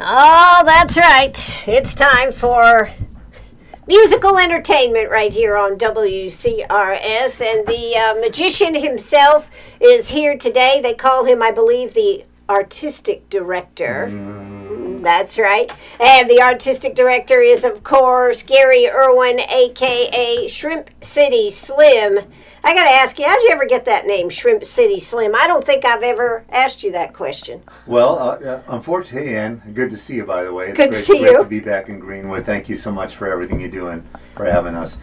Oh, that's right. It's time for musical entertainment right here on WCRS. And the magician himself is here today. They call him, I believe, the artistic director. That's right. And the artistic director is, of course, Gary Irwin, a.k.a. Shrimp City Slim. I got to ask you, how'd you ever get that name, Shrimp City Slim? I don't think I've ever asked you that question. Well, unfortunately, hey, Ann, good to see you, by the way. It's good to see great you. To be back in Greenwood. Thank you so much for everything you do and for having us.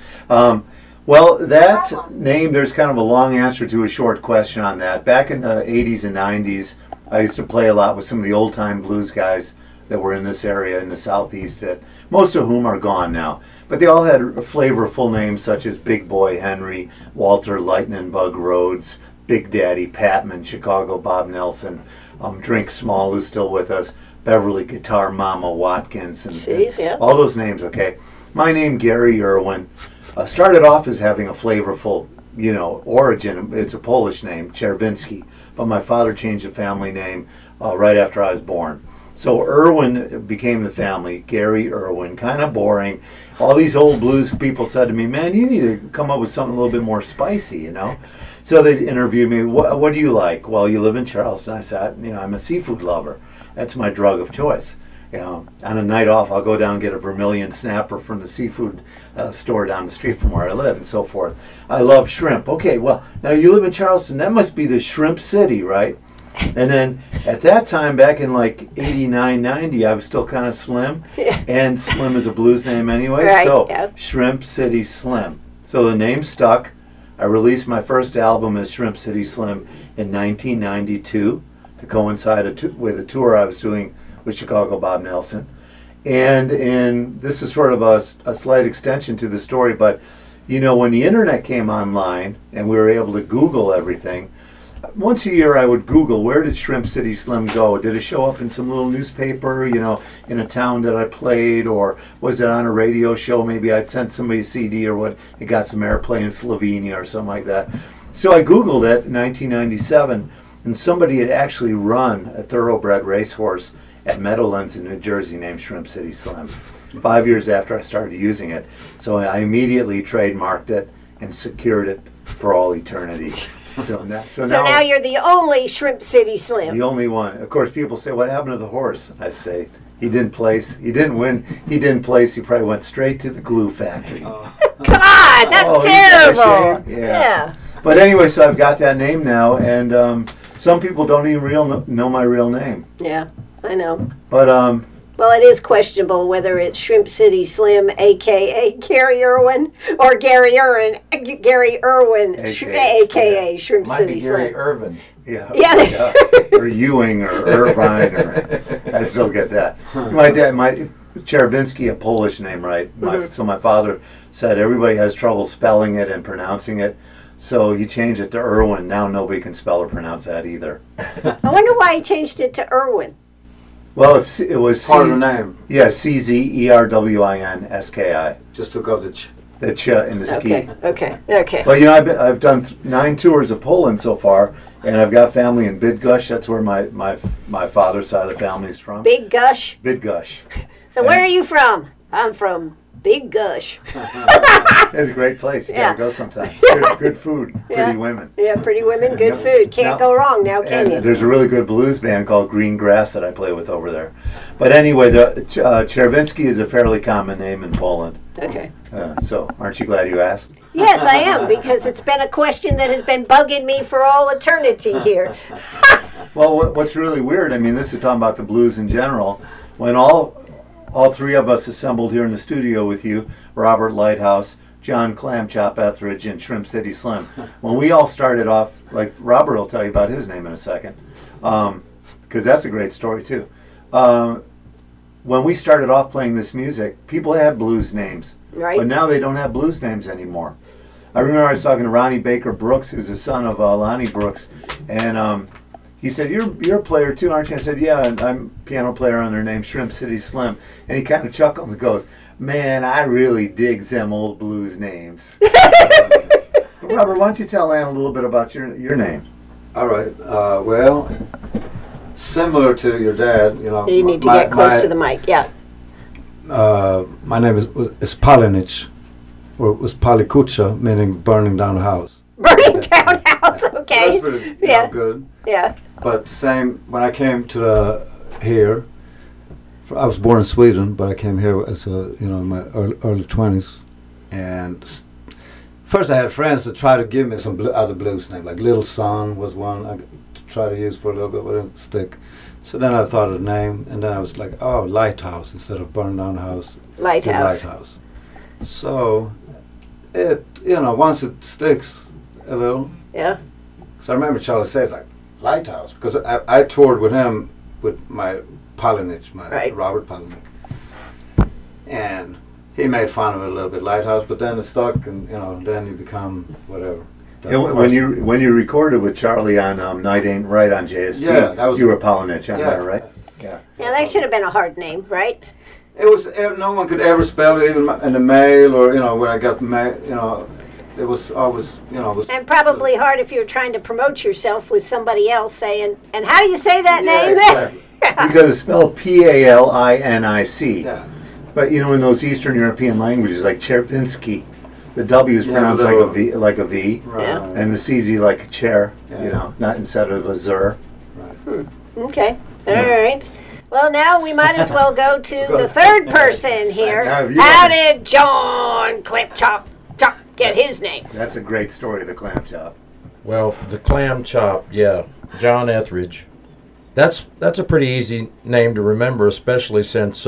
Well, that name, there's kind of a long answer to a short question on that. Back in the 80s and 90s, I used to play a lot with some of the old-time blues guys that were in this area in the southeast, most of whom are gone now. But they all had flavorful names such as Big Boy Henry, Walter Lightning Bug Rhodes, Big Daddy Patman, Chicago Bob Nelson, Drink Small, who's still with us, Beverly Guitar Mama Watkins, and all those names, okay? My name, Gary Irwin, started off as having a flavorful, origin. It's a Polish name, Czerwinski, but my father changed the family name right after I was born. So Irwin became the family, Gary Irwin, kind of boring. All these old blues people said to me, man, you need to come up with something a little bit more spicy, So they interviewed me, what do you like? Well, you live in Charleston. I said, I'm a seafood lover. That's my drug of choice. On a night off, I'll go down and get a vermilion snapper from the seafood store down the street from where I live and so forth. I love shrimp. Okay, well, now you live in Charleston. That must be the Shrimp City, right? And then at that time, back in like 89, 90, I was still kind of slim. Yeah. And Slim is a blues name anyway. Right, so Shrimp City Slim. So the name stuck. I released my first album as Shrimp City Slim in 1992 to coincide with a tour I was doing with Chicago Bob Nelson. And this is sort of a slight extension to the story, but when the internet came online and we were able to Google everything, once a year I would Google, where did Shrimp City Slim go? Did it show up in some little newspaper, in a town that I played, or was it on a radio show? Maybe I'd sent somebody a CD or what, it got some airplay in Slovenia or something like that. So I Googled it in 1997, and somebody had actually run a thoroughbred racehorse at Meadowlands in New Jersey named Shrimp City Slim 5 years after I started using it. So I immediately trademarked it and secured it for all eternity. So now you're the only Shrimp City Slim. The only one. Of course, people say, what happened to the horse? I say, he didn't place. He didn't win. He didn't place. He probably went straight to the glue factory. God, that's terrible. Yeah. But anyway, so I've got that name now, and some people don't even know my real name. Yeah, I know. But well, it is questionable whether it's Shrimp City Slim, a.k.a. Gary Irwin, or Gary Irwin, a.k.a. Shrimp City Slim. Gary Irvin. Yeah. Or Ewing or Irvine, or I still get that. My dad, Czerwinski, a Polish name, right? So my father said everybody has trouble spelling it and pronouncing it. So he changed it to Irwin. Now nobody can spell or pronounce that either. I wonder why he changed it to Irwin. Well, it was part of the name. Yeah, CZERWINSKI. Just took out the ch. The ch in the ski. Okay. Well, I've done 9 tours of Poland so far, and I've got family in Bydgoszcz. That's where my father's side of the family is from. Bydgoszcz? Bydgoszcz. So where are you from? I'm from Bydgoszcz. It's a great place. You gotta go sometime. Good food, pretty women. Yeah, pretty women, good food. Can't go wrong now, can you? There's a really good blues band called Green Grass that I play with over there. But anyway, the Czerwinski is a fairly common name in Poland. Okay. So aren't you glad you asked? Yes, I am, because it's been a question that has been bugging me for all eternity here. Well, what's really weird, this is talking about the blues in general, when all 3 of us assembled here in the studio with you, Robert Lighthouse, John Clamchop Etheridge, and Shrimp City Slim. When we all started off, like Robert will tell you about his name in a second, because that's a great story too. When we started off playing this music, people had blues names, right? But now they don't have blues names anymore. I remember I was talking to Ronnie Baker Brooks, who's the son of Lonnie Brooks, and he said, you're a player too, aren't you? I said, yeah, and I'm a piano player under the name Shrimp City Slim. And he kind of chuckles and goes, man, I really dig them old blues names. Robert, why don't you tell Ann a little bit about your name? All right. Well, similar to your dad, you know. You need to get close to the mic, yeah. My name is Palinic, or it was Palikucha, meaning burning down a house. Burning down house, okay. That's pretty good. Yeah. But same, when I came to here, I was born in Sweden, but I came here as in my early 20s. And first I had friends that tried to give me some other blues names, like Little Sun was one I tried to use for a little bit, but it didn't stick. So then I thought of a name, and then I was like, oh, Lighthouse, instead of burn down the house. Lighthouse. Lighthouse. So, it, once it sticks a little. Yeah. So I remember Charlie says, like, Lighthouse, because I toured with him, with my Palinic, Robert Palinic. And he made fun of it a little bit, Lighthouse, but then it stuck, and, then you become whatever. When you recorded with Charlie on Night Ain't Right on JSP, you were Palinic on there, right? Yeah, that should have been a hard name, right? It was, no one could ever spell it, even in the mail, or, when I got mail, it was always, And probably hard if you were trying to promote yourself with somebody else saying, and how do you say that name? Exactly. Because it's spelled Palinic. Yeah. But, in those Eastern European languages, like Chervinsky, the W is pronounced like a V, Right. Yeah. and the CZ like a chair, Yeah. not instead of a zer. Right. Okay, all right. Well, now we might as well go to the third person here. How did John Clip Chop get his name? That's a great story, the clam chop. Well, the clam chop, yeah, John Etheridge. That's a pretty easy name to remember, especially since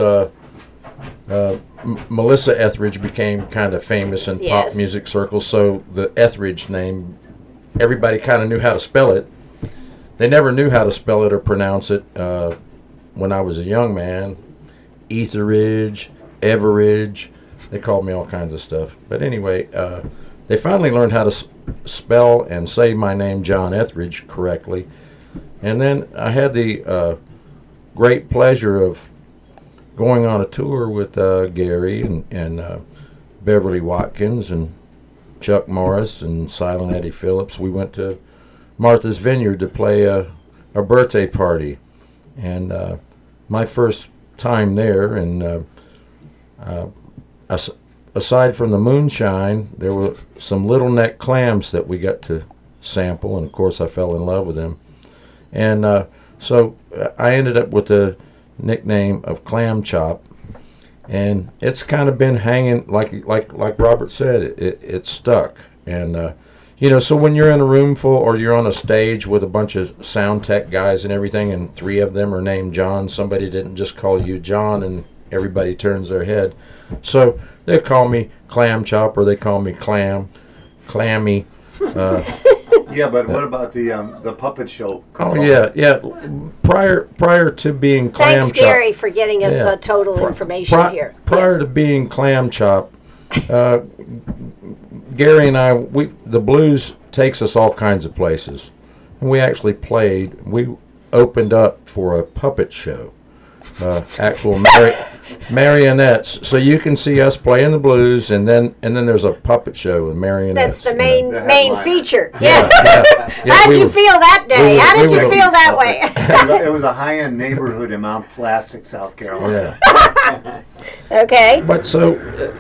Melissa Etheridge became kind of famous in pop music circles. So the Etheridge name, everybody kind of knew how to spell it. They never knew how to spell it or pronounce it when I was a young man. Etheridge, Everidge. They called me all kinds of stuff. But anyway, they finally learned how to spell and say my name, John Etheridge, correctly. And then I had the great pleasure of going on a tour with Gary and Beverly Watkins and Chuck Morris and Silent Eddie Phillips. We went to Martha's Vineyard to play a birthday party. And my first time there, and aside from the moonshine, there were some little neck clams that we got to sample, and of course I fell in love with them. And so I ended up with the nickname of Clam Chop, and it's kind of been hanging, like Robert said, it stuck. And so when you're in a room full, or you're on a stage with a bunch of sound tech guys and everything, and 3 of them are named John, somebody didn't just call you John and everybody turns their head. So they call me Clam Chop, or they call me Clammy. Yeah, but what about the puppet show? Oh yeah. Prior to being Clam Thanks, Chop, Gary, for getting us the total information here. Prior to being Clam Chop, Gary and I, the blues takes us all kinds of places, and we actually played. We opened up for a puppet show, actual marionettes. So you can see us playing the blues, and then there's a puppet show with marionettes. That's the main feature. Yeah. How did you feel that day? How did you feel that way? It was a high-end neighborhood in Mount Plastic, South Carolina. Yeah. Okay. But so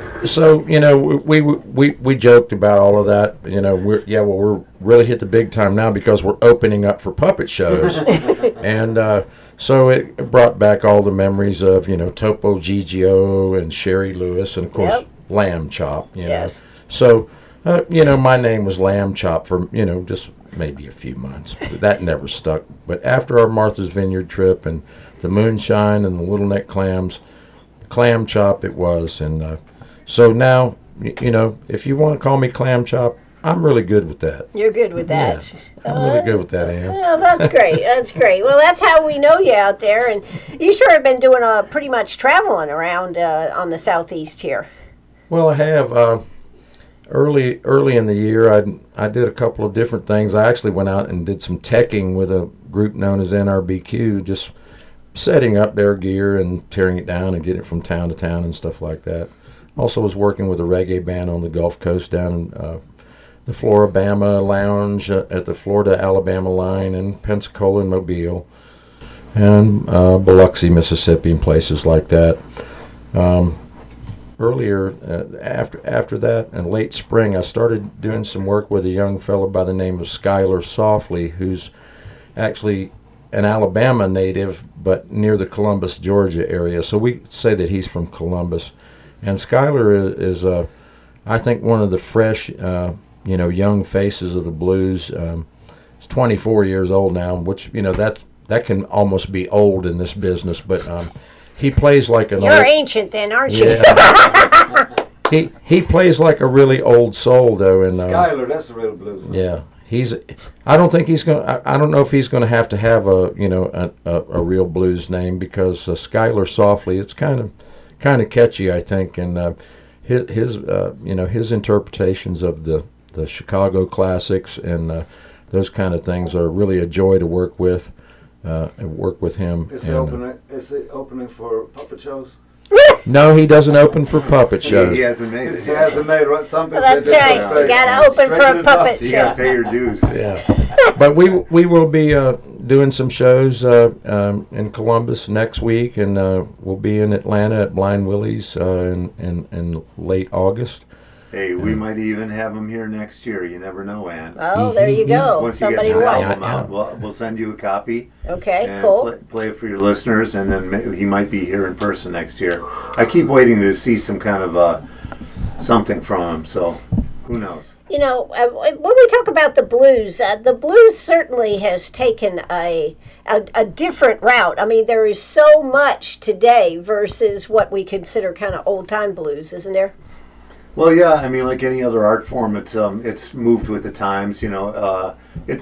we joked about all of that. We're really hit the big time now because we're opening up for puppet shows, and so it brought back all the memories of Topo Gigio and Sherry Lewis, and of course Lamb Chop. Yes. So my name was Lamb Chop for just maybe a few months. But that never stuck. But after our Martha's Vineyard trip and the moonshine and the little neck clams, Clam Chop it was. And so now, if you want to call me Clam Chop, I'm really good with that. You're good with that. Yeah, I'm really good with that, Ann. Well, that's great. That's great. Well, that's how we know you out there. And you sure have been doing pretty much traveling around on the southeast here. Well, I have. Early in the year, I did a couple of different things. I actually went out and did some teching with a group known as NRBQ, just setting up their gear and tearing it down and getting it from town to town and stuff like that. Also was working with a reggae band on the Gulf Coast down in the Floribama Lounge at the Florida-Alabama line in Pensacola and Mobile. and Biloxi, Mississippi, and places like that. Earlier, after that, in late spring, I started doing some work with a young fellow by the name of Skylar Softly, who's actually an Alabama native, but near the Columbus, Georgia area. So we say that he's from Columbus. And Skylar is I think, one of the fresh, young faces of the blues. He's 24 years old now, which, that can almost be old in this business, but he plays like an You're ancient then, aren't you? Yeah. he plays like a really old soul, though. And Skylar, that's a real blues. Yeah. I don't think he's going to, I don't know if he's going to have a real blues name, because Skylar Softly, it's kind of catchy, I think, and his interpretations of the Chicago classics and those kind of things are really a joy to work with him. Is he opening for puppet shows? No, he doesn't open for puppet shows. He hasn't made it. He hasn't made something. Well, that's right. You got to open for a puppet You show. got to pay your dues. Yeah, but we will be doing some shows in Columbus next week, and we'll be in Atlanta at Blind Willie's in late August. Hey, we might even have him here next year. You never know, Ann. Oh, there you go. Once Somebody he to gets his watch. album out, we'll send you a copy. Okay, And cool. play it for your listeners, and then he might be here in person next year. I keep waiting to see some kind of something from him, so who knows? When we talk about the blues certainly has taken a different route. I mean, there is so much today versus what we consider kind of old-time blues, isn't there? Well, yeah. I mean, like any other art form, it's moved with the times. The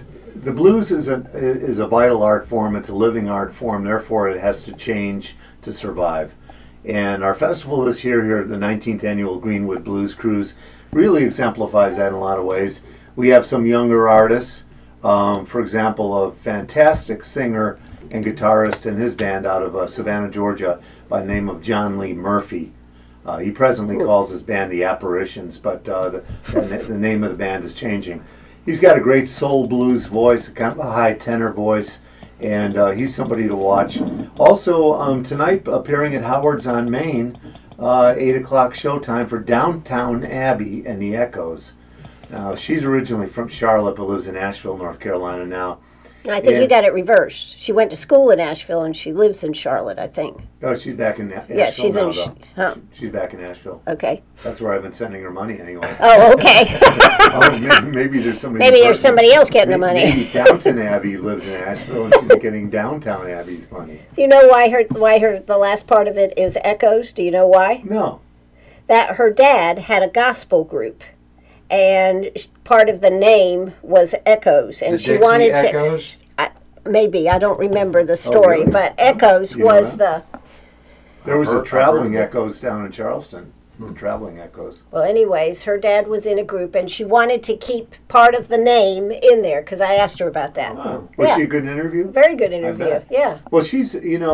blues is a vital art form. It's a living art form. Therefore, it has to change to survive. And our festival this year, here at the 19th annual Greenwood Blues Cruise, really exemplifies that in a lot of ways. We have some younger artists. For example, a fantastic singer and guitarist and his band out of Savannah, Georgia, by the name of John Lee Murphy. He presently calls his band the Apparitions, but the name of the band is changing. He's got a great soul blues voice, kind of a high tenor voice, and he's somebody to watch. Also, tonight, appearing at Howard's on Main, 8 o'clock showtime for Downtown Abbey and the Echoes. Now, she's originally from Charlotte, but lives in Asheville, North Carolina now. I think you got it reversed. She went to school in Asheville and she lives in Charlotte, I think. Oh, she's back in Asheville. Yeah, she's now, in. She's back in Asheville. Okay. That's where I've been sending her money anyway. Oh, okay. Maybe there's somebody. Maybe there's somebody else getting the money. Maybe Downton Abbey lives in Asheville and she's getting Downtown Abbey's money. You know why the last part of it is Echoes? Do you know why? No. That her dad had a gospel group, and part of the name was Echoes, and The she Dixie wanted Echoes? to. Maybe I don't remember the story, really? but Echoes You know was that? There was a I've traveling heard Echoes down in Charleston. The traveling Echoes. well. Anyways, her dad was in a group, and she wanted to keep part of the name in there because I asked her about that. Was Yeah. she a good interview? Very good interview. bet. Yeah. Well, she's,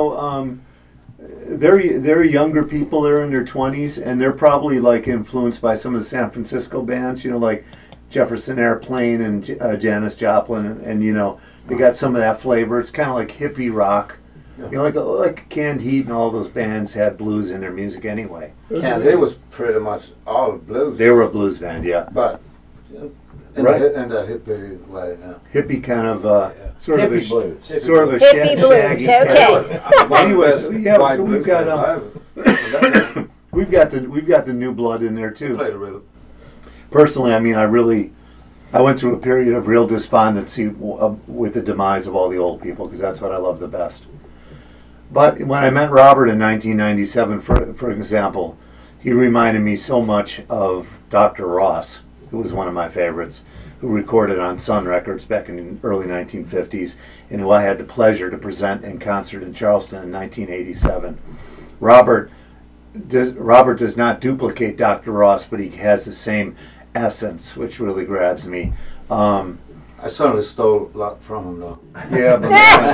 they're younger people. They're in their 20s, and they're probably like influenced by some of the San Francisco bands, like Jefferson Airplane and Janis Joplin, and they got some of that flavor. It's kind of like hippie rock. Like Canned Heat and all those bands had blues in their music anyway. Canned Heat was pretty much all blues. They were a blues band, yeah. But in Right. that hippie way, yeah. Hippie kind of, sort of Hippie a blues. sort of a Hippie blues, shaggy okay. Anyways, yeah, White so we've blues got band. we've got the new blood in there too. Played a real. Personally, I mean, I went through a period of real despondency with the demise of all the old people, because that's what I love the best. But when I met Robert in 1997, for example, he reminded me so much of Dr. Ross, who was one of my favorites, who recorded on Sun Records back in the early 1950s, and who I had the pleasure to present in concert in Charleston in 1987. Robert does not duplicate Dr. Ross, but he has the same essence, which really grabs me. I certainly stole a lot from him, though. Yeah,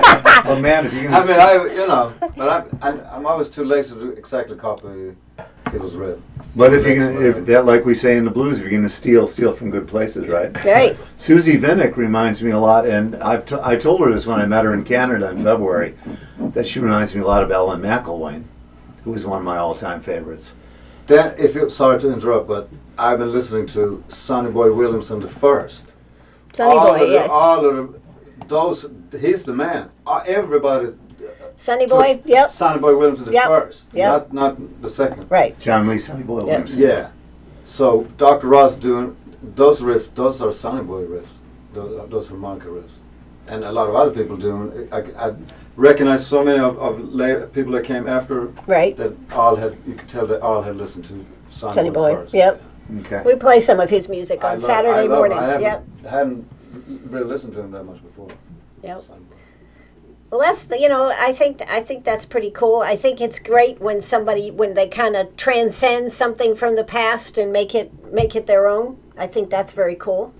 but man, if you're I gonna mean, but I'm always too lazy to exactly copy it was red. But if that, like we say in the blues, if you're going to steal from good places, right? Right. Susie Vinnick reminds me a lot, and I told her this when I met her in Canada in February, that she reminds me a lot of Ellen McElwain, who was one of my all-time favorites. Dan, sorry to interrupt, but I've been listening to Sonny Boy Williamson the first. Sonny Boy, yeah. All of those, he's the man. Everybody. Sonny Boy, yep. Sonny Boy Williamson the first, not the second. Right. John Lee, Sonny Boy Williamson. Yeah. So Dr. Ross doing those riffs, those are Sonny Boy riffs. Those are harmonica riffs. And a lot of other people doing. I recognize so many of people that came after. Right. That all had, you could tell they all had listened to Sonny Boy first. Yep. Okay. We play some of his music on Saturday morning. I yep. hadn't really listened to him that much before. Yep. Well, that's I think that's pretty cool. I think it's great when they kind of transcend something from the past and make it their own. I think that's very cool.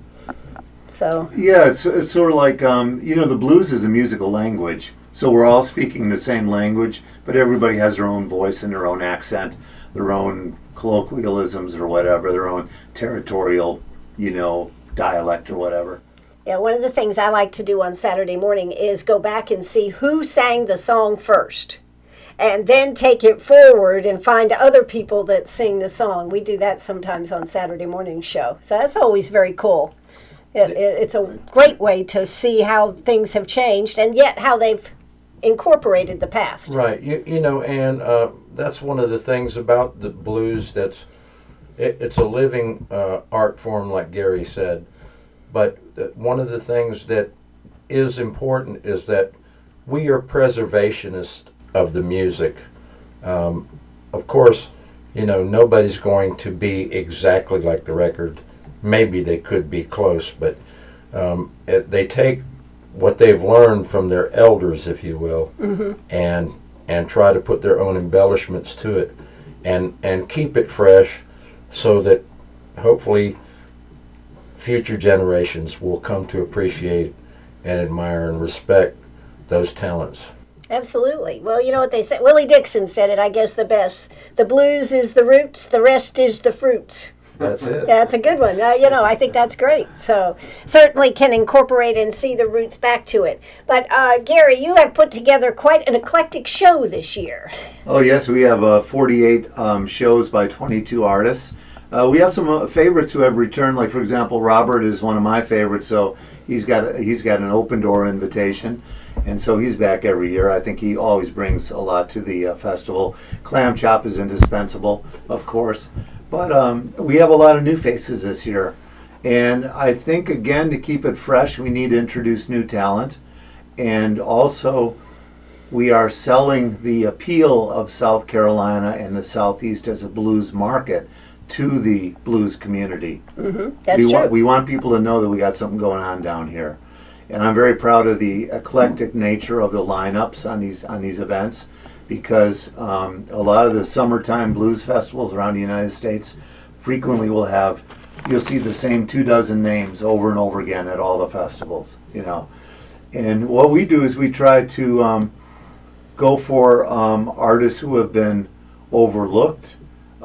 So yeah, it's sort of like the blues is a musical language, so we're all speaking the same language, but everybody has their own voice and their own accent, their own colloquialisms or whatever, their own territorial, dialect or whatever. Yeah, one of the things I like to do on Saturday morning is go back and see who sang the song first, and then take it forward and find other people that sing the song. We do that sometimes on Saturday morning show, so that's always very cool. It's a great way to see how things have changed and yet how they've incorporated the past. Right, and that's one of the things about the blues. It's a living art form, like Gary said. But one of the things that is important is that we are preservationists of the music. Of course, nobody's going to be exactly like the record. Maybe they could be close, but they take what they've learned from their elders, if you will, mm-hmm. and try to put their own embellishments to it, and keep it fresh, so that hopefully future generations will come to appreciate and admire and respect those talents. Absolutely. Well, you know what they said? Willie Dixon said it, I guess, the best. The blues is the roots, the rest is the fruits. That's it. Yeah, that's a good one. I think that's great. So certainly can incorporate and see the roots back to it. But Gary, you have put together quite an eclectic show this year. Oh yes, we have 48 shows by 22 artists. We have some favorites who have returned. Like for example, Robert is one of my favorites. So he's got an open door invitation, and so he's back every year. I think he always brings a lot to the festival. Clam Chop is indispensable, of course. But we have a lot of new faces this year. And I think, again, to keep it fresh, we need to introduce new talent. And also, we are selling the appeal of South Carolina and the Southeast as a blues market to the blues community. Mm-hmm. That's true. We want people to know that we got something going on down here. And I'm very proud of the eclectic nature of the lineups on these events. Because a lot of the summertime blues festivals around the United States frequently you'll see the same 24 names over and over again at all the festivals, And what we do is we try to go for artists who have been overlooked,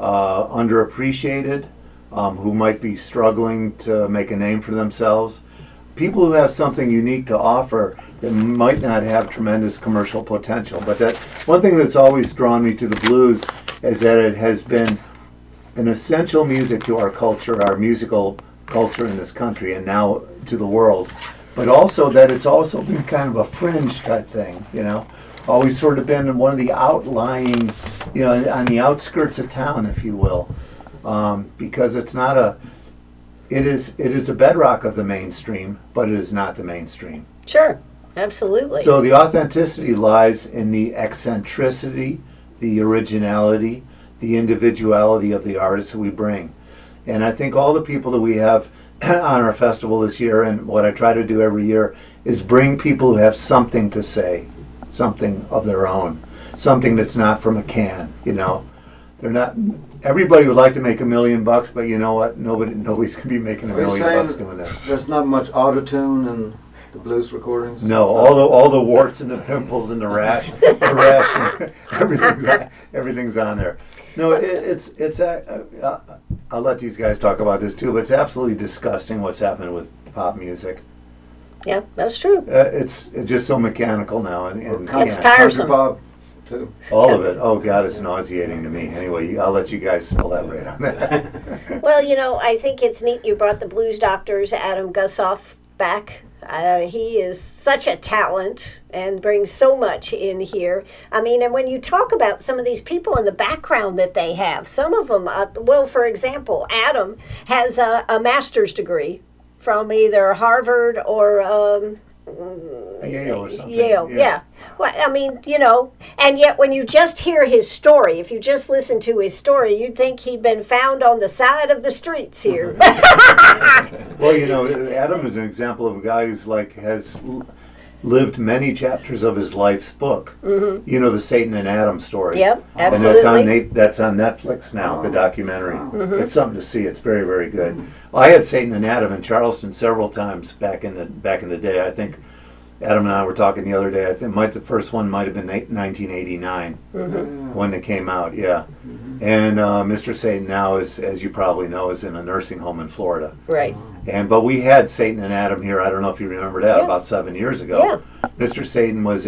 underappreciated, who might be struggling to make a name for themselves. People who have something unique to offer that might not have tremendous commercial potential. But that one thing that's always drawn me to the blues is that it has been an essential music to our culture, our musical culture in this country, and now to the world. But also that it's also been kind of a fringe type thing, Always sort of been one of the outlying, on the outskirts of town, if you will, because it's not it is the bedrock of the mainstream, but it is not the mainstream. Sure, absolutely. So the authenticity lies in the eccentricity, the originality, the individuality of the artists that we bring. And I think all the people that we have on our festival this year, and what I try to do every year, is bring people who have something to say, something of their own, something that's not from a can, They're not. Everybody would like to make $1 million, but you know what? Nobody's gonna be making $1 million doing that. There's not much autotune in The blues recordings? No, all the warts and the pimples and the rash, everything's on there. No, I'll let these guys talk about this too, but it's absolutely disgusting what's happened with pop music. Yeah, that's true. It's just so mechanical now, and it's tiresome. Pop, too. All of it. Oh God, it's nauseating to me. Anyway, I'll let you guys elaborate on that. Well, I think it's neat you brought the Blues Doctors, Adam Gussoff, back. He is such a talent and brings so much in here. I mean, and when you talk about some of these people in the background that they have, some of them, for example, Adam has a master's degree from either Harvard or Yale or something. Yale, yeah. Well, I mean, and yet when you just hear his story, if you just listen to his story, you'd think he'd been found on the side of the streets here. Well, Adam is an example of a guy who's has lived many chapters of his life's book. Mm-hmm. The Satan and Adam story. Yep, absolutely. And that's on Netflix now, the documentary. Mm-hmm. It's something to see. It's very, very good. Well, I had Satan and Adam in Charleston several times back in the day. I think Adam and I were talking the other day. I think the first one might have been 1989 when they came out. Yeah, and Mr. Satan now is, as you probably know, is in a nursing home in Florida. Right. But we had Satan and Adam here. I don't know if you remember that, about 7 years ago. Yeah. Mr. Satan was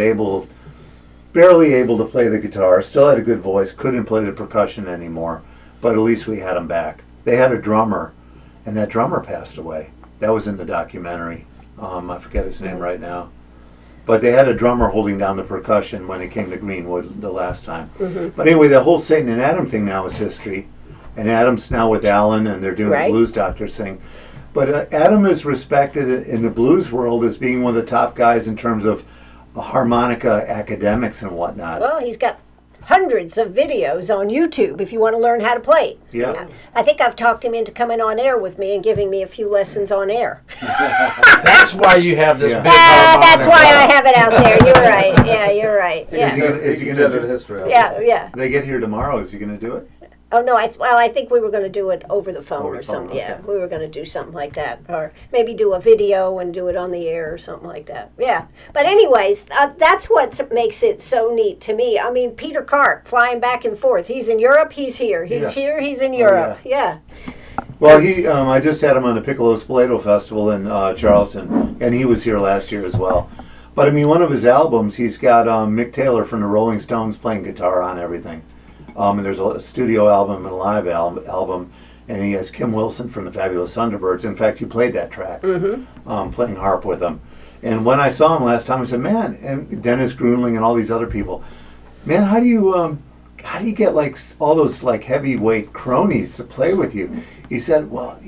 barely able to play the guitar. Still had a good voice. Couldn't play the percussion anymore. But at least we had him back. They had a drummer, and that drummer passed away. That was in the documentary. I forget his name right now. But they had a drummer holding down the percussion when it came to Greenwood the last time. Mm-hmm. But anyway, the whole Satan and Adam thing now is history. And Adam's now with Alan, and they're doing the Blues Doctors thing. But Adam is respected in the blues world as being one of the top guys in terms of harmonica academics and whatnot. Well, he's got hundreds of videos on YouTube if you want to learn how to play. Yeah. I think I've talked him into coming on air with me and giving me a few lessons on air. That's why you have this big that's why I have it out there. You're right. Yeah, you're right. Yeah. Is he going to do history? Yeah. They get here tomorrow. Is he going to do it? Oh, no, I think we were going to do it over the phone or something. Okay. Yeah, we were going to do something like that. Or maybe do a video and do it on the air or something like that. Yeah. But anyways, that's what makes it so neat to me. I mean, Peter Karp flying back and forth. He's in Europe, he's here. He's here, he's in Europe. Yeah. Well, I just had him on the Piccolo Spoleto Festival in Charleston, and he was here last year as well. But, I mean, one of his albums, he's got Mick Taylor from the Rolling Stones playing guitar on everything. And there's a studio album and a live album, and he has Kim Wilson from the Fabulous Thunderbirds. In fact, you played that track, playing harp with him. And when I saw him last time, I said, man, and Dennis Grunling and all these other people, man, how do you get all those heavyweight cronies to play with you? He said, well,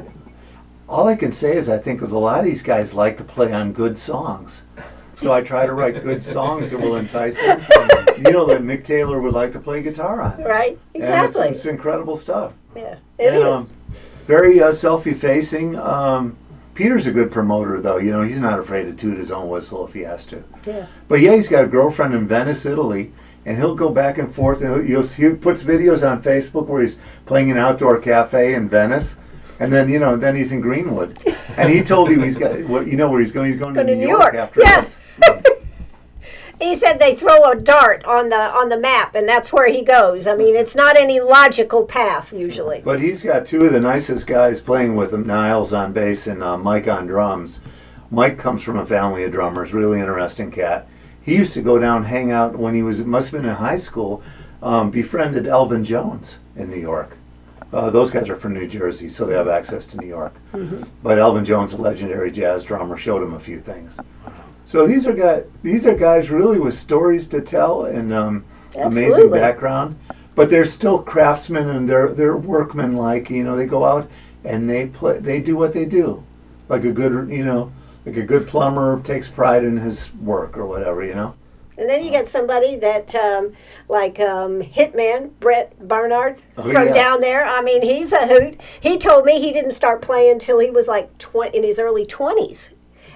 all I can say is I think that a lot of these guys like to play on good songs. So I try to write good songs that will entice them. That Mick Taylor would like to play guitar on. Right, exactly. And it's incredible stuff. Yeah, it is. Very self-effacing. Peter's a good promoter, though. He's not afraid to toot his own whistle if he has to. Yeah. But yeah, he's got a girlfriend in Venice, Italy, and he'll go back and forth. And he puts videos on Facebook where he's playing an outdoor cafe in Venice. And then then he's in Greenwood, and he told you he's got where he's going. He's going to New York after this. He said they throw a dart on the map, and that's where he goes. I mean, it's not any logical path usually. But he's got two of the nicest guys playing with him: Niles on bass and Mike on drums. Mike comes from a family of drummers. Really interesting cat. He used to go down, hang out when he must have been in high school. Befriended Elvin Jones in New York. Those guys are from New Jersey, so they have access to New York. Mm-hmm. But Elvin Jones, a legendary jazz drummer, showed him a few things. So these are guys really with stories to tell and amazing background. But they're still craftsmen and they're workmen-like. They go out and they do what they do, like a good plumber takes pride in his work or whatever. And then you get somebody that, Hitman, Brett Barnard, down there. I mean, he's a hoot. He told me he didn't start playing until he was in his early 20s.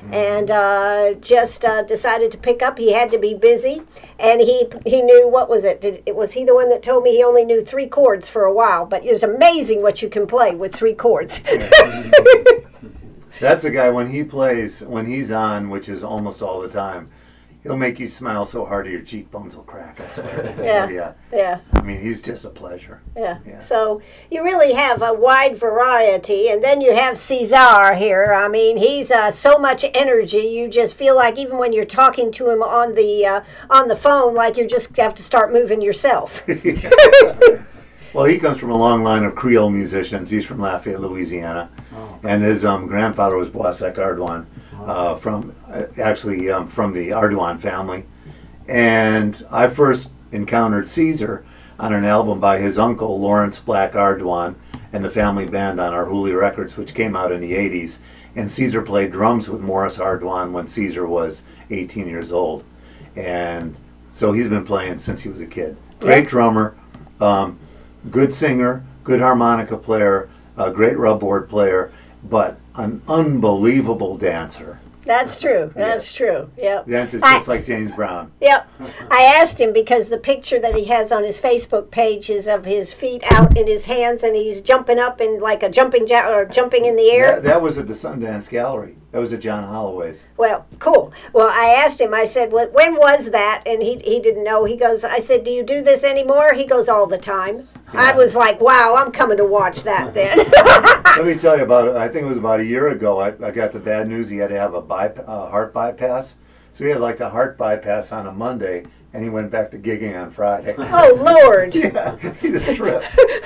And just decided to pick up. He had to be busy. And he knew, what was it? Was he the one that told me he only knew 3 chords for a while? But it's amazing what you can play with 3 chords. That's a guy, when he plays, when he's on, which is almost all the time, he'll make you smile so hard your cheekbones will crack, I swear. Yeah. I mean, he's just a pleasure. Yeah. So you really have a wide variety, and then you have Cesar here. I mean, he's so much energy. You just feel like even when you're talking to him on the phone, like you just have to start moving yourself. Well, he comes from a long line of Creole musicians. He's from Lafayette, Louisiana, and his grandfather was Boisec Ardoin, from the Ardoin family. And I first encountered Caesar on an album by his uncle, Lawrence Black Ardoin, and the family band on Arhoolie Records, which came out in the 80s. And Caesar played drums with Maurice Ardoin when Caesar was 18 years old. And so he's been playing since he was a kid. Great drummer, good singer, good harmonica player, a great rubboard player, but an unbelievable dancer. That's true. That's true. Yep. Dances just like James Brown. Yep. I asked him because the picture that he has on his Facebook page is of his feet out in his hands, and he's jumping up in like a jumping in the air. That was at the Sundance Gallery. That was at John Holloway's. Well, cool. Well, I asked him, I said, when was that? And he didn't know. He goes, I said, do you do this anymore? He goes, all the time. Yeah. I was like, wow, I'm coming to watch that then. Let me tell you about it. I think it was about a year ago. I got the bad news. He had to have a heart bypass. So he had like the heart bypass on a Monday, and he went back to gigging on Friday. Oh, Lord. Yeah, he's a trip.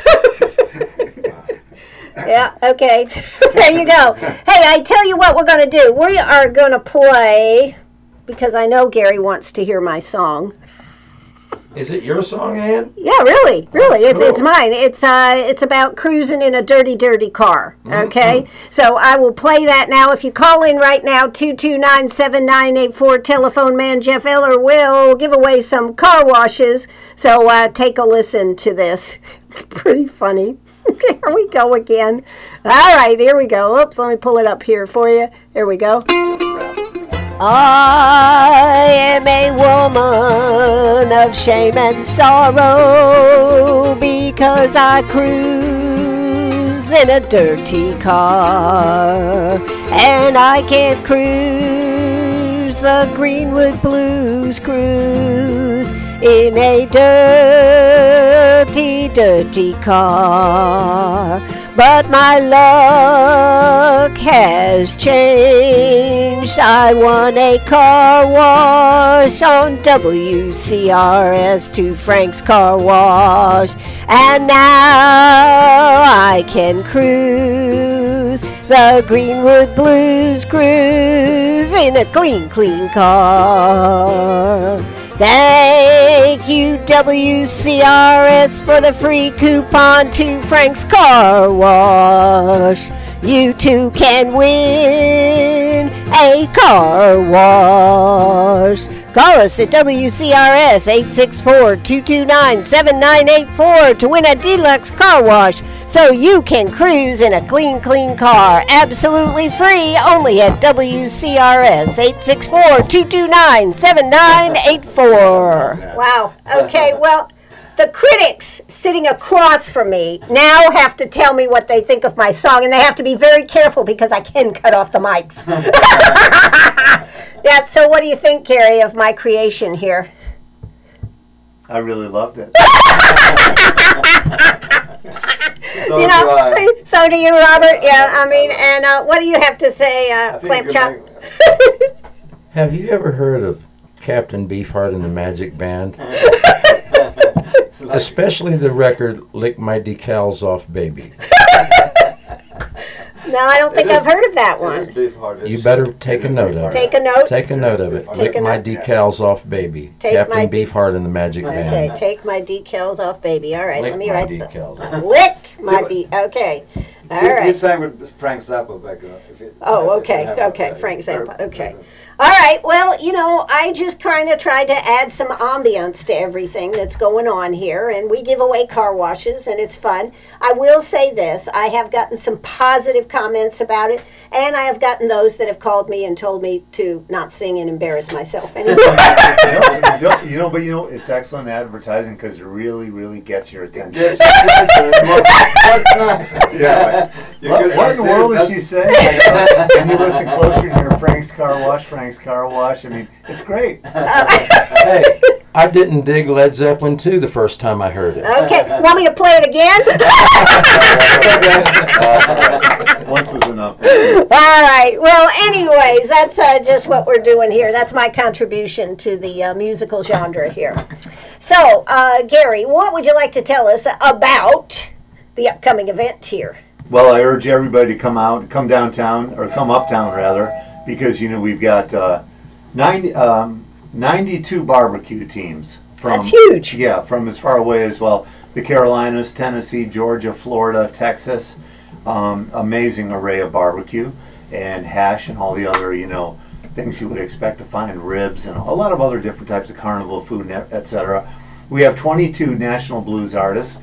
Yeah, okay. There you go. Hey, I tell you what we're going to do. We are going to play, because I know Gary wants to hear my song. Is it your song, Ann? Yeah, really. It's cool. It's mine. It's about cruising in a dirty, dirty car. Okay? Mm-hmm. So I will play that now. If you call in right now, 229-7984, telephone man Jeff Eller will give away some car washes. So take a listen to this. It's pretty funny. There we go again. All right, here we go. Oops, let me pull it up here for you. Here we go. I am a woman of shame and sorrow because I cruise in a dirty car, and I can't cruise the Greenwood Blues cruise in a dirty, dirty car. But my luck has changed. I won a car wash on WCRS to Frank's Car Wash, and now I can cruise the Greenwood Blues cruise in a clean, clean car. Thank you, WCRS, for the free coupon to Frank's Car Wash. You too can win a car wash. Call us at WCRS 864-229-7984 to win a deluxe car wash so you can cruise in a clean, clean car. Absolutely free, only at WCRS 864-229-7984. Wow. Okay, well, the critics sitting across from me now have to tell me what they think of my song, and they have to be very careful because I can cut off the mics. Yeah, so what do you think, Gary, of my creation here? I really loved it. So do you, Robert. Yeah, I mean, and what do you have to say, Clamp Chop? Have you ever heard of Captain Beefheart and the Magic Band? Especially the record "Lick My Decals Off, Baby." No, I don't think I've heard of that one. You better take a note of it. Take a note? Take a note of it. Lick My Decals Off, Baby. Captain Beefheart and the Magic Band. Okay, take my decals off, baby. All right, let me write decals. Lick my okay. All right. You sang with Frank Zappa back then. Okay, Frank Zappa, okay. All right, well, I just kind of tried to add some ambience to everything that's going on here, and we give away car washes, and it's fun. I will say this, I have gotten some positive comments about it, and I have gotten those that have called me and told me to not sing and embarrass myself anymore. But it's excellent advertising because it really, really gets your attention. Yeah, What in the world is she saying? And you listen closer and hear Frank's Car Wash, Frank's Car Wash. I mean, it's great. Hey, I didn't dig Led Zeppelin 2 the first time I heard it. Okay, want me to play it again? Once was enough. All right. Well, anyways, that's just what we're doing here. That's my contribution to the musical genre here. So, Gary, what would you like to tell us about the upcoming event here? Well, I urge everybody to come downtown, or come uptown rather, because we've got 92 barbecue teams. That's huge. Yeah, from as far away as the Carolinas, Tennessee, Georgia, Florida, Texas. Amazing array of barbecue and hash and all the other things you would expect to find, ribs and a lot of other different types of carnival food, etc. We have 22 national blues artists,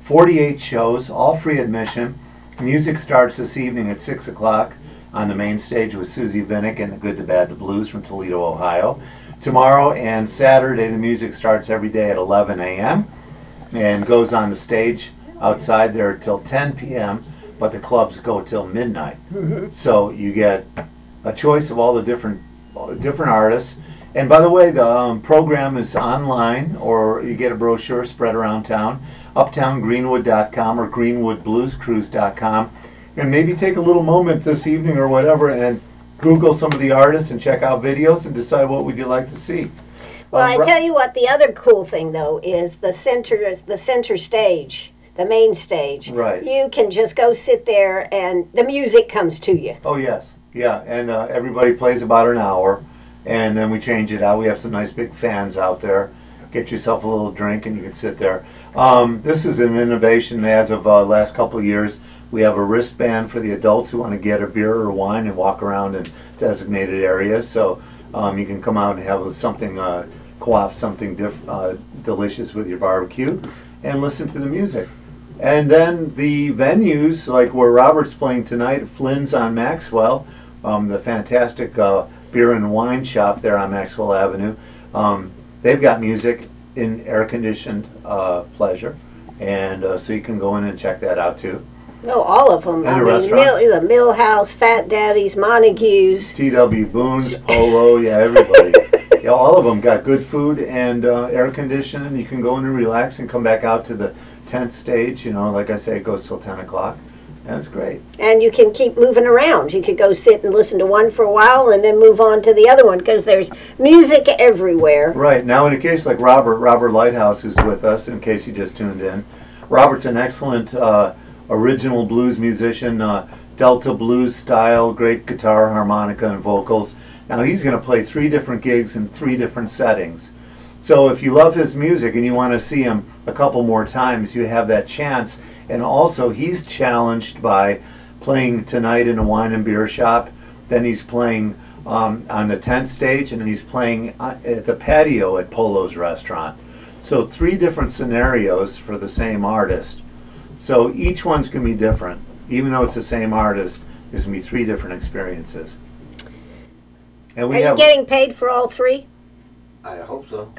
48 shows, all free admission. Music starts this evening at 6 o'clock on the main stage with Susie Vinnick and the Good, the Bad, the Blues from Toledo, Ohio. Tomorrow and Saturday, the music starts every day at 11 a.m. and goes on the stage outside there till 10 p.m., but the clubs go till midnight. So you get a choice of all the different artists. And by the way, the program is online, or you get a brochure spread around town, uptowngreenwood.com or greenwoodbluescruise.com. And maybe take a little moment this evening or whatever and Google some of the artists and check out videos and decide what would you like to see. Well, I tell you what, the other cool thing, though, is the center stage, the main stage. Right. You can just go sit there and the music comes to you. Oh, yes. Yeah, and everybody plays about an hour, and then we change it out. We have some nice big fans out there. Get yourself a little drink, and you can sit there. This is an innovation as of last couple of years. We have a wristband for the adults who want to get a beer or wine and walk around in designated areas. So you can come out and have something, quaff something delicious with your barbecue and listen to the music. And then the venues, like where Robert's playing tonight, Flynn's on Maxwell, the fantastic beer and wine shop there on Maxwell Avenue. They've got music in air-conditioned pleasure, and so you can go in and check that out too. No, all of them. And the restaurants. The Millhouse, Fat Daddy's, Montague's. T.W. Boone's, Polo, yeah, everybody. Yeah, all of them got good food and air conditioning. You can go in and relax and come back out to the tent stage. Like I say, it goes till 10 o'clock. That's great. And you can keep moving around. You could go sit and listen to one for a while and then move on to the other one because there's music everywhere. Right. Now, in a case like Robert Lighthouse, who's with us, in case you just tuned in, Robert's an excellent original blues musician, Delta blues style, great guitar, harmonica, and vocals. Now, he's going to play 3 different gigs in 3 different settings. So if you love his music and you want to see him a couple more times, you have that chance. And also, he's challenged by playing tonight in a wine and beer shop. Then he's playing on the tent stage, and he's playing at the patio at Polo's restaurant. So 3 different scenarios for the same artist. So each one's going to be different. Even though it's the same artist, there's going to be 3 different experiences. And Are you getting paid for all 3? I hope so.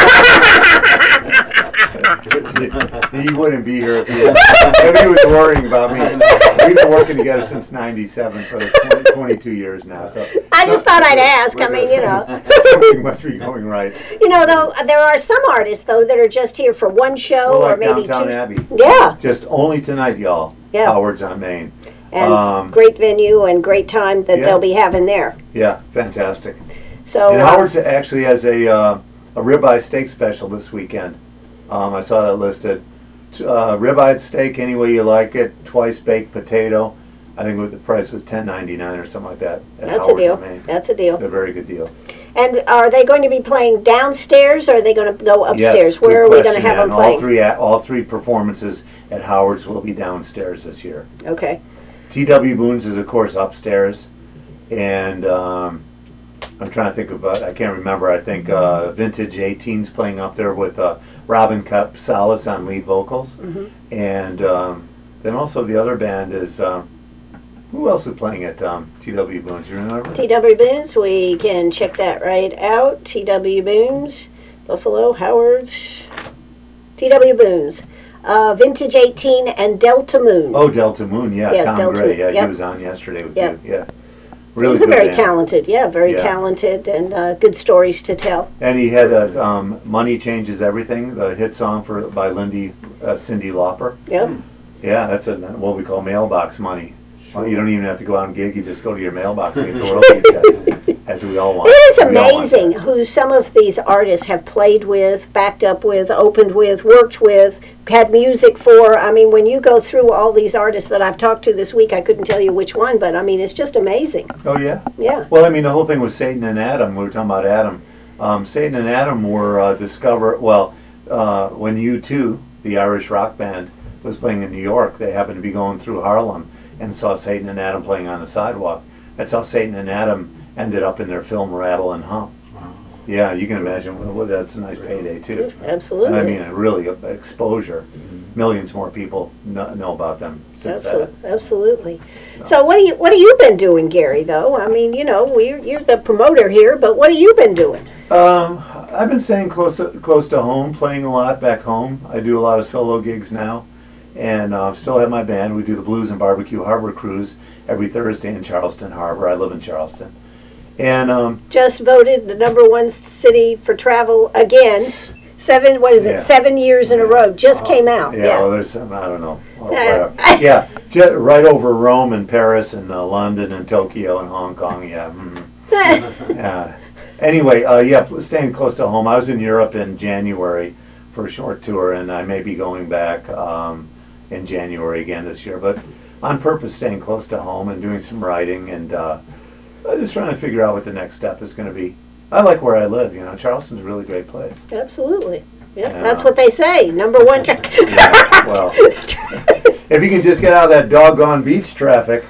He wouldn't be here if he was worrying about me. We've been working together since '97, so it's 22 years now. So I just thought I'd ask. Something must be going right. Though there are some artists though that are just here for one show like or maybe Downtown 2. Abbey. Yeah. Just only tonight, y'all. Yeah. Howard's on Main. And great venue and great time that they'll be having there. Yeah, fantastic. So and Howard's actually has a ribeye steak special this weekend. I saw that listed. Ribeye steak any way you like it, twice baked potato. I think the price was $10.99 or something like that. That's a deal. That's a deal. A very good deal. And are they going to be playing downstairs, or are they going to go upstairs? Yes, where are we going to have them playing? All three performances at Howard's will be downstairs this year. Okay. T.W. Boone's is, of course, upstairs. And I'm trying to think about, I can't remember, I think Vintage 18's playing up there with Robin Capsalis on lead vocals. Mm-hmm. And then also the other band is, who else is playing at T.W. Boone's? You remember? T.W. Boone's, we can check that right out. T.W. Boone's, Buffalo, Howard's, T.W. Boone's. Vintage 18, and Delta Moon. Oh, Delta Moon, yeah. Tom Delta Gray, Moon. yeah, Yep. he was on yesterday with Yep. you. Yeah. Really He's a good very band. talented, very talented, and good stories to tell. And he had Money Changes Everything, the hit song by Cyndi Lauper. Yep. Yeah, that's what we call mailbox money. Well, you don't even have to go out and gig, you just go to your mailbox and get the royalties, guys, as we all want. It is We all want amazing that. who some of these artists have played with, backed up with, opened with, worked with, had music for. I mean, when you go through all these artists that I've talked to this week, I couldn't tell you which one, but I mean, it's just amazing. Oh, yeah? Yeah. Well, I mean, the whole thing was Satan and Adam. We were talking about Adam. Satan and Adam were discovered, when U2, the Irish rock band, was playing in New York, they happened to be going through Harlem and saw Satan and Adam playing on the sidewalk. That's how Satan and Adam ended up in their film Rattle and Hum. Wow. Yeah, you can imagine. Well, that's a nice payday, too. Absolutely. I mean, really, exposure. Millions more people know about them since that. Absolutely. So what have you been doing, Gary? Though I mean, you're the promoter here, but what have you been doing? I've been staying close to home, playing a lot back home. I do a lot of solo gigs now, and still have my band. We do the Blues and Barbecue Harbor Cruise every Thursday in Charleston Harbor. I live in Charleston, and Just voted the #1 city for travel again. 7 years in a row. Just came out. Yeah, well, there's some, I don't know. Yeah, right over Rome and Paris and London and Tokyo and Hong Kong. Yeah. Anyway, staying close to home. I was in Europe in January for a short tour, and I may be going back in January again this year. But on purpose, staying close to home and doing some writing, and just trying to figure out what the next step is going to be. I like where I live. Charleston's a really great place. Absolutely. Yep, Yeah. that's what they say. #1. Yeah, well, if you can just get out of that doggone beach traffic.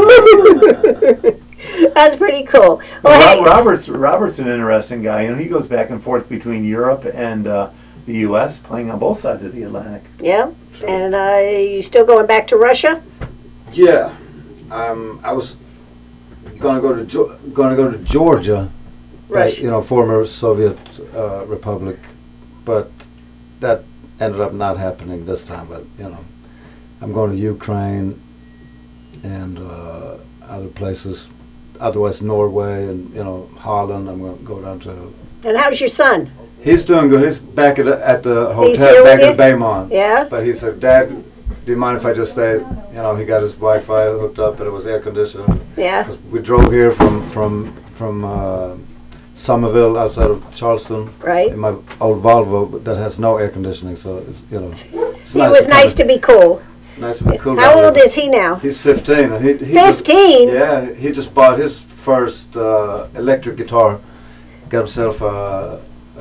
That's pretty cool. Well, hey, Robert's an interesting guy. He goes back and forth between Europe and the U.S., playing on both sides of the Atlantic. yeah, and you still going back to Russia? Yeah, I was gonna go to Georgia, Russia. former Soviet republic, but that ended up not happening this time. But I'm going to Ukraine and other places. Otherwise, Norway and Holland. I'm going to go down to. And how's your son? He's doing good. He's back at the He's hotel here back with in Baymont. Yeah. But he said, "Dad, do you mind if I just stay?" He got his Wi-Fi hooked up and it was air conditioned. Yeah. 'Cause we drove here from Somerville outside of Charleston. Right. In my old Volvo, but that has no air conditioning, so it's It's It was nice to be cool. Nice to be cool. How down old here. is he now? He's 15, and he 15? yeah, he just bought his first electric guitar. Got himself a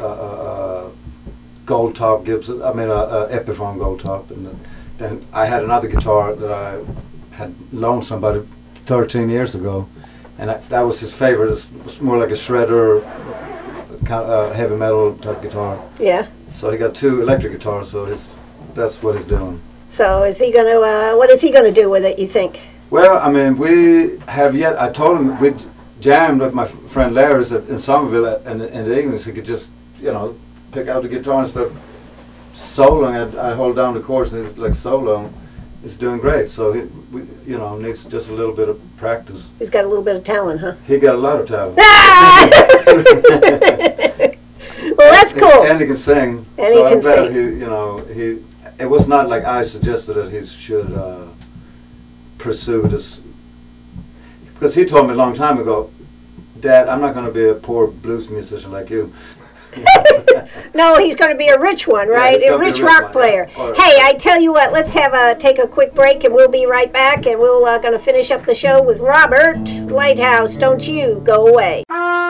gold top Gibson. I mean a Epiphone gold top, and then I had another guitar that I had loaned somebody 13 years ago, and that was his favorite. It's more like a shredder, heavy metal type guitar. Yeah. So he got 2 electric guitars. So that's what he's doing. So is he going to, what is he going to do with it, you think? Well, I mean, we have yet. I told him we jammed with my friend Larry's in Somerville in the evenings. He could just, pick out the guitar and start soloing. I hold down the chords and he's like soloing. He's doing great. So he needs just a little bit of practice. He's got a little bit of talent, huh? He got a lot of talent. Well, that's cool. And he can sing. And so he can I'm glad sing. It was not like I suggested that he should pursue this, because he told me a long time ago, "Dad, I'm not going to be a poor blues musician like you." No, he's going to be a rich one, right? he's A gonna be a rich rich rock one, player. yeah. All right. Hey, I tell you what, let's take a quick break, and we'll be right back, and we'll going to finish up the show with Robert Lighthouse. Don't you go away.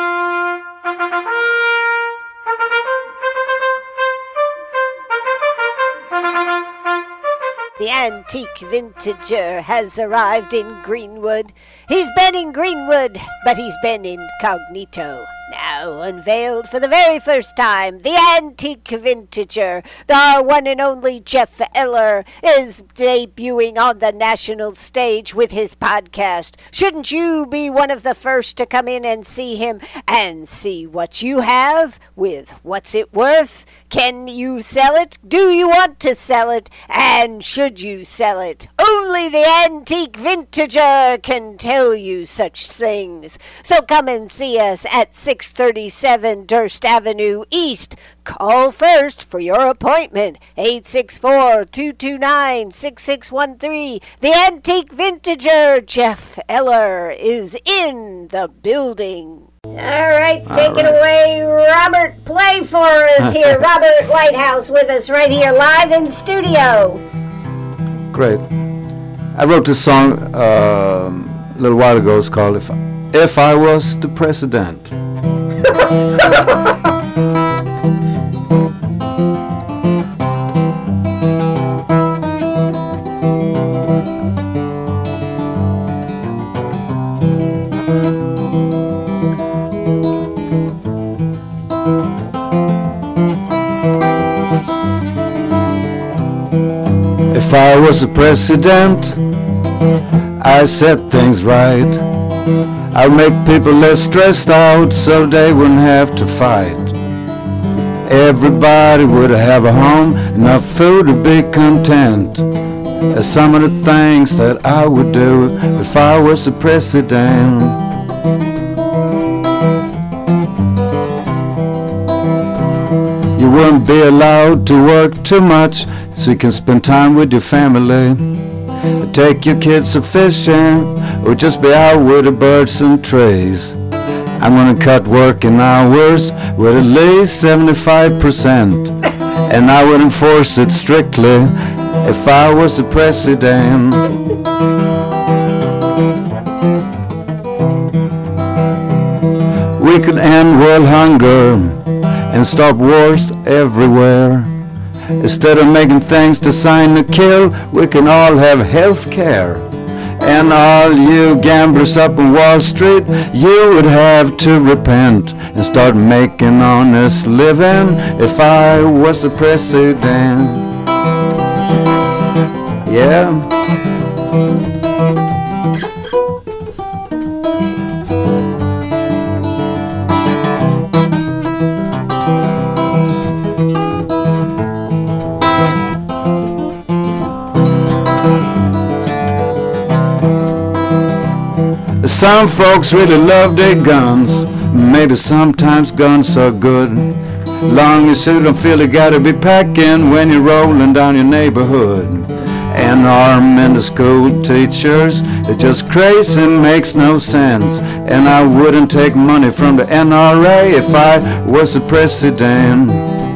The antique vintager has arrived in Greenwood. He's been in Greenwood, but he's been incognito. Now unveiled for the very first time, the antique vintager, our one and only Jeff Eller, is debuting on the national stage with his podcast. Shouldn't you be one of the first to come in and see him and see what you have with What's It Worth? Can you sell it? Do you want to sell it? And should you sell it? Only the antique vintager can tell you such things. So come and see us at 637 Durst Avenue East. Call first for your appointment. 864-229-6613. The antique vintager, Jeff Eller, is in the building. All right, take it away, Robert. Play for us here. Robert Lighthouse with us right here live in studio. Great. I wrote this song a little while ago. It's called If I Was the President. If I was the president, I'd set things right. I'd make people less stressed out so they wouldn't have to fight. Everybody would have a home, enough food to be content. That's some of the things that I would do if I was the president. You wouldn't be allowed to work too much so you can spend time with your family. Take your kids to fishing or just be out with the birds and trees. I'm gonna cut working hours with at least 75%, and I would enforce it strictly if I was the president. We could end world hunger and stop wars everywhere. Instead of making things designed to kill, we can all have health care. And all you gamblers up on Wall Street, you would have to repent and start making honest living if I was the president. Yeah. Some folks really love their guns. Maybe sometimes guns are good, long as you don't feel you gotta be packing when you're rolling down your neighborhood. And arming the school teachers, it's just crazy, makes no sense. And I wouldn't take money from the NRA if I was the president.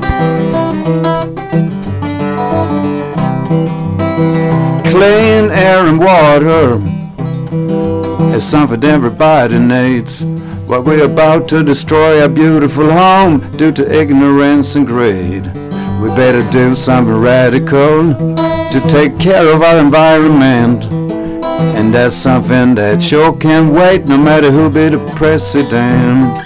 Clean air and water is something everybody needs. But we're about to destroy our beautiful home due to ignorance and greed. We better do something radical to take care of our environment. And that's something that sure can't wait, no matter who be the president.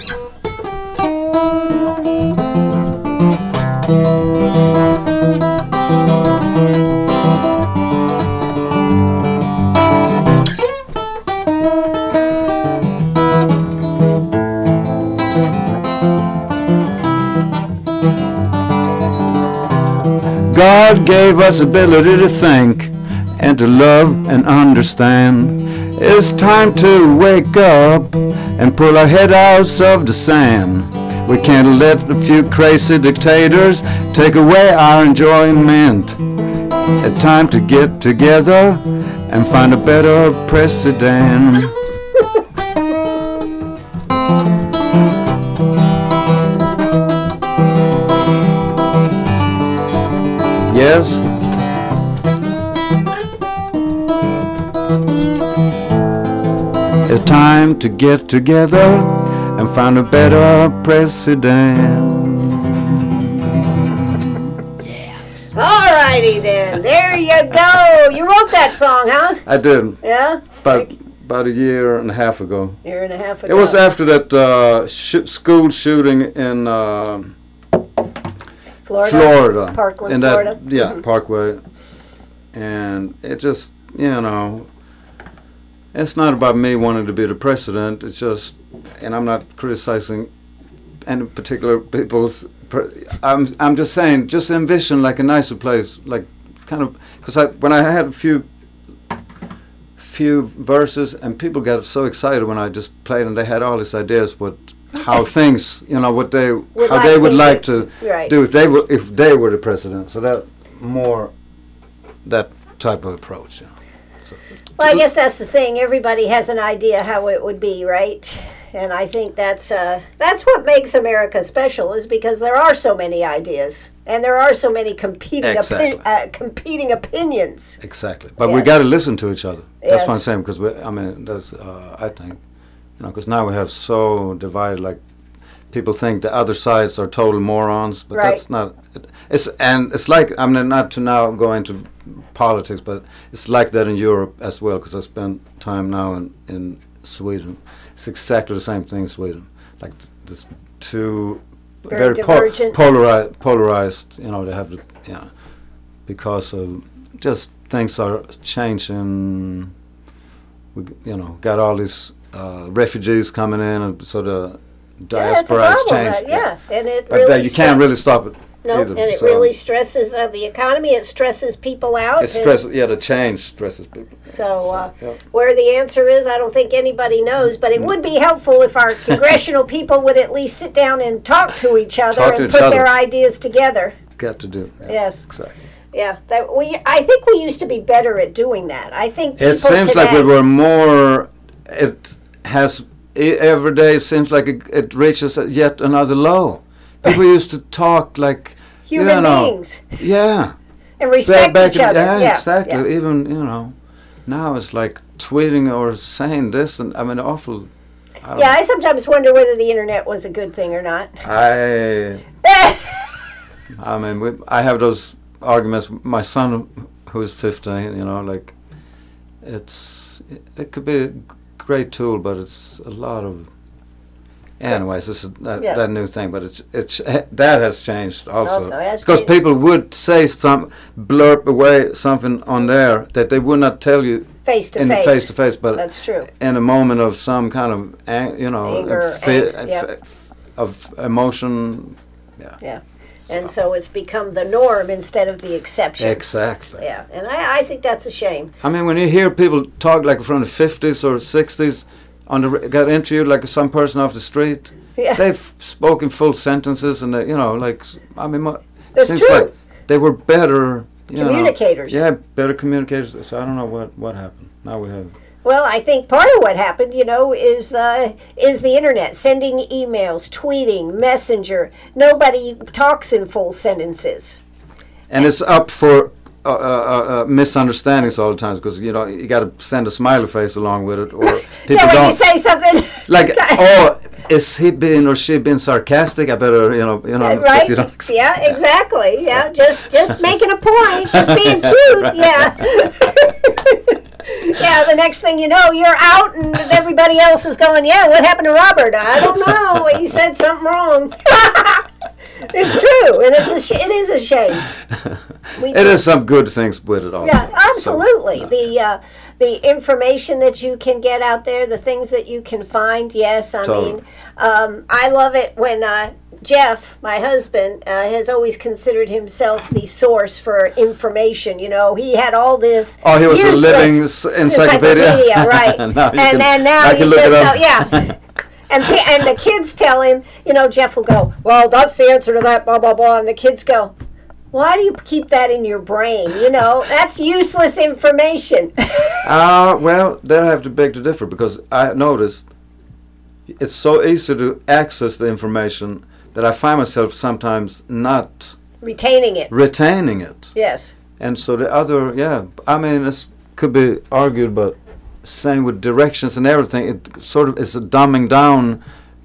God gave us ability to think and to love and understand. It's time to wake up and pull our head out of the sand. We can't let a few crazy dictators take away our enjoyment. It's time to get together and find a better president. Yes. It's time to get together and find a better president. Yeah. All righty then. There you go. You wrote that song, huh? I did. Yeah? About about a year and a half ago. Year and a half ago. It was after that school shooting in Florida. Parkland, Florida. Yeah, Parkway. And it just, it's not about me wanting to be the president. It's just, and I'm not criticizing any particular people's. I'm just saying, just envision like a nicer place, like kind of, because when I had a few verses and people got so excited when I just played and they had all these ideas how things, what they would like to do if they were the president. So that more that type of approach. So. Well, I guess that's the thing. Everybody has an idea how it would be, right? And I think that's what makes America special, is because there are so many ideas and there are so many competing opinions. Exactly, but we got to listen to each other. That's what I'm saying. Because that's I think, because now we have so divided. Like people think the other sides are total morons, but that's not. It's like not to now go into politics, but it's like that in Europe as well. Because I spent time now in Sweden. It's exactly the same thing in Sweden. Like this two very polarized. They have because of just things are changing. We got all these refugees coming in, and so the diaspora has changed. And it but really you can't really stop it. No, either, and it really stresses the economy. It stresses people out. The change stresses people. So where the answer is, I don't think anybody knows, but it would be helpful if our congressional people would at least sit down and talk to each other and put their ideas together. Got to do. Yeah, yes. Exactly. Yeah, I think we used to be better at doing that. I think people it seems today, like we were more. It has every day. It seems like it reaches yet another low. People used to talk like human beings. Yeah. And respect each other. Yeah, exactly. Yeah. Even now it's like tweeting or saying this, and awful. I sometimes wonder whether the internet was a good thing or not. I have those arguments. My son, who's 15, like it could be a great tool, but it's a lot of. Anyways, this is that new thing, but it's that has changed also because people would say blurb away something on there that they would not tell you face to face, but that's true. In a moment of some kind of anger, of emotion, and so it's become the norm instead of the exception. Exactly. Yeah, and I think that's a shame. When you hear people talk like from the 50s or 60s. Got interviewed like some person off the street. Yeah. They've spoken full sentences, and that's seems true. Like they were better communicators. Better communicators. So I don't know what happened. Now we have. Well, I think part of what happened, is the internet, sending emails, tweeting, messenger. Nobody talks in full sentences. And it's up for. Misunderstandings all the time because you got to send a smiley face along with it, or people when don't you say something like, is he being or she being sarcastic? I better right? Exactly. Yeah, just making a point, just being cute. Yeah. Yeah, the next thing you know, you're out and everybody else is going, what happened to Robert? I don't know. He said something wrong. It's true, and it is a shame. It is some good things with it also. Yeah, absolutely. So, the information that you can get out there, the things that you can find. Yes, I mean, I love it when Jeff, my husband, has always considered himself the source for information. He had all this. Oh, he was a living encyclopedia, right? And then now you just know, And the kids tell him, Jeff will go, well, that's the answer to that, blah, blah, blah. And the kids go, why do you keep that in your brain? That's useless information. Well, then I have to beg to differ because I noticed it's so easy to access the information that I find myself sometimes not retaining it. Yes. And so the other, it could be argued, but same with directions and everything, it sort of is dumbing down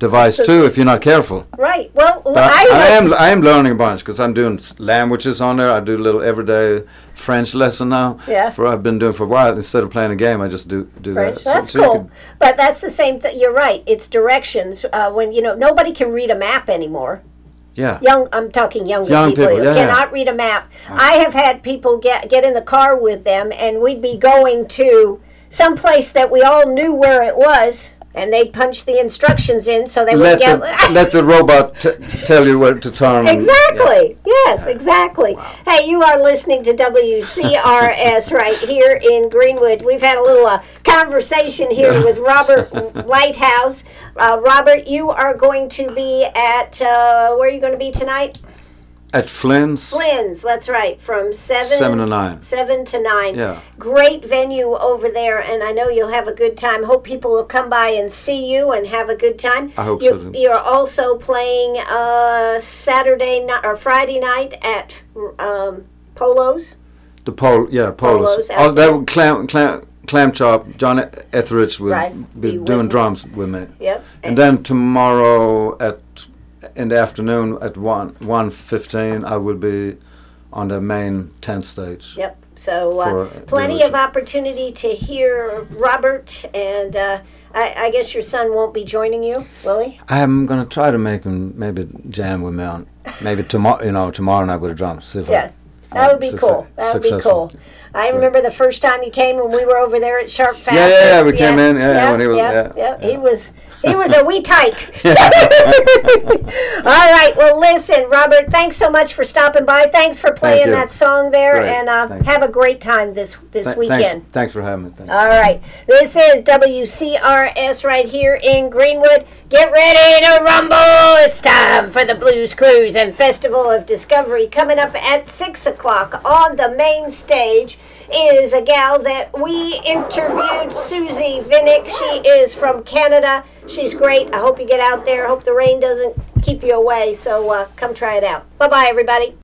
device too if you're not careful. Right. Well, But I am learning a bunch because I'm doing languages on there. I do a little everyday French lesson now. Yeah. I've been doing for a while. Instead of playing a game, I just do French. that. That's So you cool. could- But that's the same thing. You're right. It's directions. When nobody can read a map anymore. yeah. I'm talking younger Young people. people, who yeah, cannot read a map. I have had people get in the car with them, and we'd be going to some place that we all knew where it was, and they'd punch the instructions in so they would get. Let the robot tell you where to turn. Exactly. Yes, exactly. Hey, you are listening to WCRS right here in Greenwood. We've had a little conversation here with Robert Lighthouse. Robert, you are going to be at, where are you going to be tonight? At Flynn's. Flynn's, that's right, from 7 to 9. 7 to 9. Yeah. Great venue over there, and I know you'll have a good time. Hope people will come by and see you and have a good time. I hope so, too. You're also playing Saturday night or Friday night at Polo's. The Polos. Polos out Oh, that there. would Clam Chop. John Etheridge will Right, be be with doing you. drums with me. Yep. And then tomorrow in the afternoon at 1:15, I will be on the main tent stage. Yep. So For plenty the- of opportunity to hear Robert, and I guess your son won't be joining you, will he? I'm gonna try to make him maybe jam with me on maybe tomorrow. Tomorrow night with the drums. See if Yeah. That would be cool. That would be successful. cool. I remember the first time you came when we were over there at Sharp Facets. Yeah, we came in, when he was, yeah. He was a wee tyke. All right. Well, listen, Robert, thanks so much for stopping by. Thanks for playing you. that song there, Great. and Thank have a great time this weekend. Thanks for having me. Thank you. All right. This is WCRS right here in Greenwood. Get ready to rumble. It's time for the Blues Cruise and Festival of Discovery. Coming up at 6 o'clock on the main stage is a gal that we interviewed, Susie Vinnick. She is from Canada. She's great. I hope you get out there. I hope the rain doesn't keep you away. So come try it out. Bye-bye, everybody.